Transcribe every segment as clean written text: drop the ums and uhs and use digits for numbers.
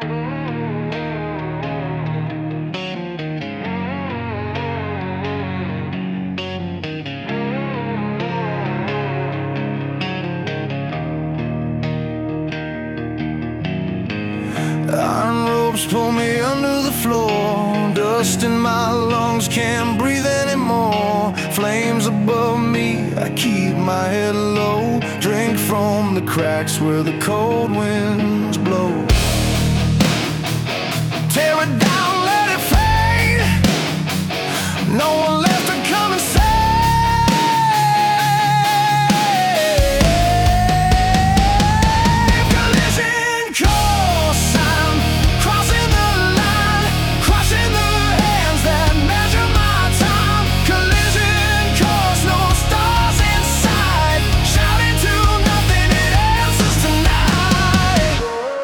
Iron ropes pull me under the floor. Dust in my lungs, can't breathe anymore. Flames above me, I keep my head low. Drink from the cracks where the cold winds blow. Tear it down, let it fade. No one left to come and save. Collision course, I'm crossing the line, crushing the hands that measure my time. Collision course, no stars inside, shouting to nothing, it answers tonight.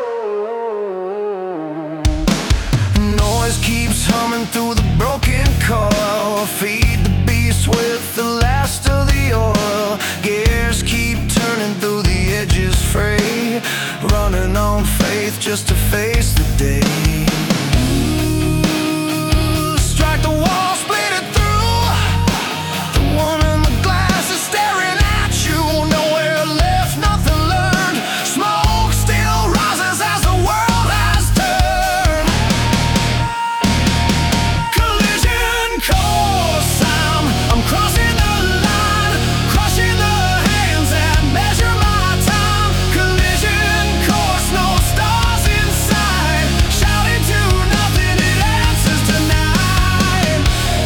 Noise keeps humming through the broken coil. Feed the beast with the last of the oil. Gears keep turning through the edges fray. Running on faith just to face the day. Strike the wall, split it through. The one in the glass is staring at you. Nowhere left, nothing learned. Smoke still rises as the world has turned. Collision course, I'm crossing the line, crushing the hands that measure my time. Collision course, no stars inside, shouting to nothing, it answers tonight.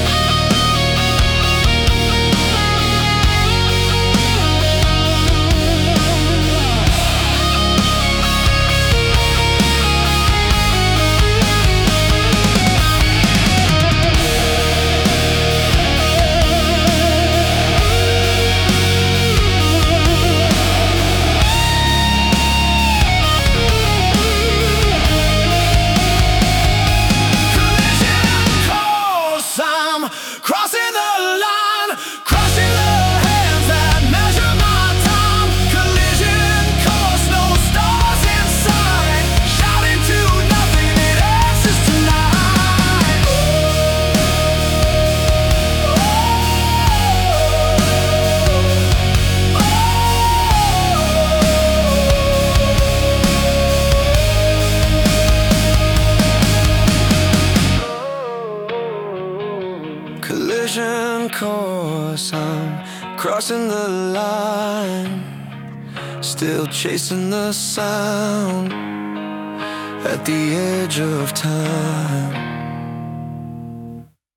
I'm crossing the line, crushing the hands that measure my time. Collision course, no stars inside, shouting to nothing, it answers tonight. Collision course, I'm crossing the line, still chasing the sound at the edge of time.